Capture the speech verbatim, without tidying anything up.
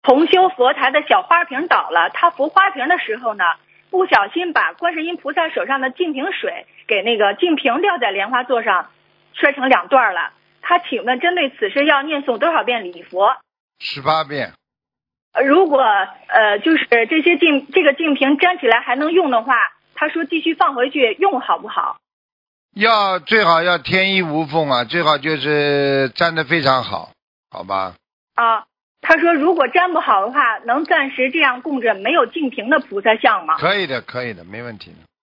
同修佛台的小花瓶倒了，他扶花瓶的时候呢，不小心把观世音菩萨手上的净瓶水给那个净瓶掉在莲花座上，摔成两段了。他请问针对此事要念诵多少遍礼佛？ 十八遍。 呃如果呃就是这些净这个净瓶粘起来还能用的话，他说继续放回去用好不好？ 要最好要天衣无缝啊，最好就是粘得非常好，好吧？ 啊，他说如果粘不好的话，能暂时这样供着没有净瓶的菩萨像吗？ 可以的，可以的，没问题的。